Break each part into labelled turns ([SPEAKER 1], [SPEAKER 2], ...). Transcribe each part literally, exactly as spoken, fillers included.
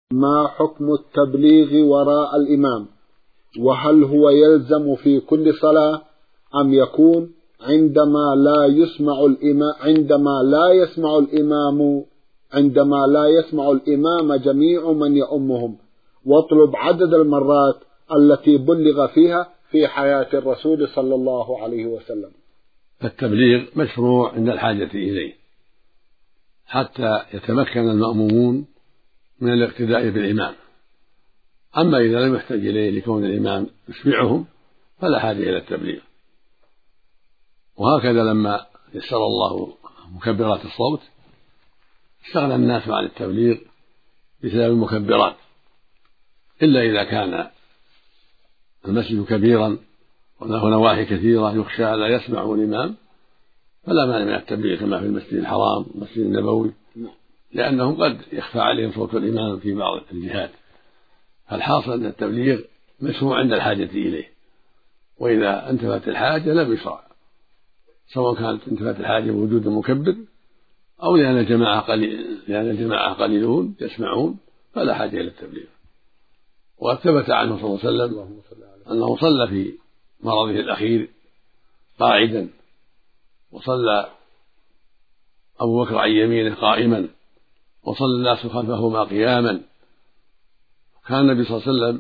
[SPEAKER 1] ما حكم التبليغ وراء الإمام؟ وهل هو يلزم في كل صلاة أم يكون عندما لا يسمع الإمام عندما لا يسمع الإمام عندما لا يسمع الإمام جميع من يؤمهم، واطلب عدد المرات التي بلغ فيها في حياة الرسول صلى الله عليه وسلم؟
[SPEAKER 2] التبليغ مشروع عند الحاجة إليه حتى يتمكن المأمومون من الاقتداء بالإمام. أما إذا لم يحتج إليه لكون الإمام يسمعهم فلا حاجة إلى التبليغ. وهكذا لما يسر الله مكبرات الصوت استغنى الناس عن التبليغ بسبب المكبرات، إلا إذا كان المسجد كبيرا وله نواحي كثيرة يخشى ألا يسمعه الإمام فلا مانع من التبليغ كما في المسجد الحرام والمسجد النبوي، لأنهم قد يخفى عليهم صوت الإمام في بعض الجهات. فالحاصل أن التبليغ مشروع عند الحاجة إليه، وإذا انتفت الحاجة لم يشرع، سواء كانت انتفت الحاجة بوجود المكبر أو لأن الجماعة قليل لأن الجماعة قليلون يسمعون فلا حاجة إلى التبليغ. وقد ثبت عنه صلى الله عليه وسلم أنه صلى في مرضه الأخير قاعدا، وصلى أبو بكر عن يمينه قائما، وصلى الناس خلفهما قياما. كان النبي صلى الله عليه وسلم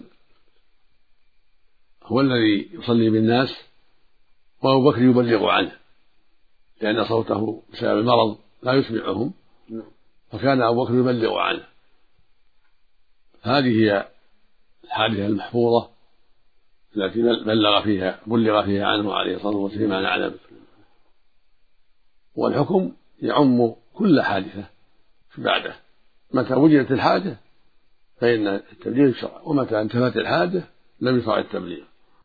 [SPEAKER 2] هو الذي يصلي بالناس وأبو بكر يبلغ عنه، لأن صوته بسبب المرض لا يسمعهم، فكان أبو بكر يبلغ عنه. هذه هي الحادثة المحفوظة التي بلغ فيها بلغ فيها عنه عليه الصلاة والسلام ما نعلم. والحكم يعم كل حادثة بعده، متى وجدت الحاجة فإن التبليغ يشرع، ومتى انتهت الحاجة لم يشرع التبليغ.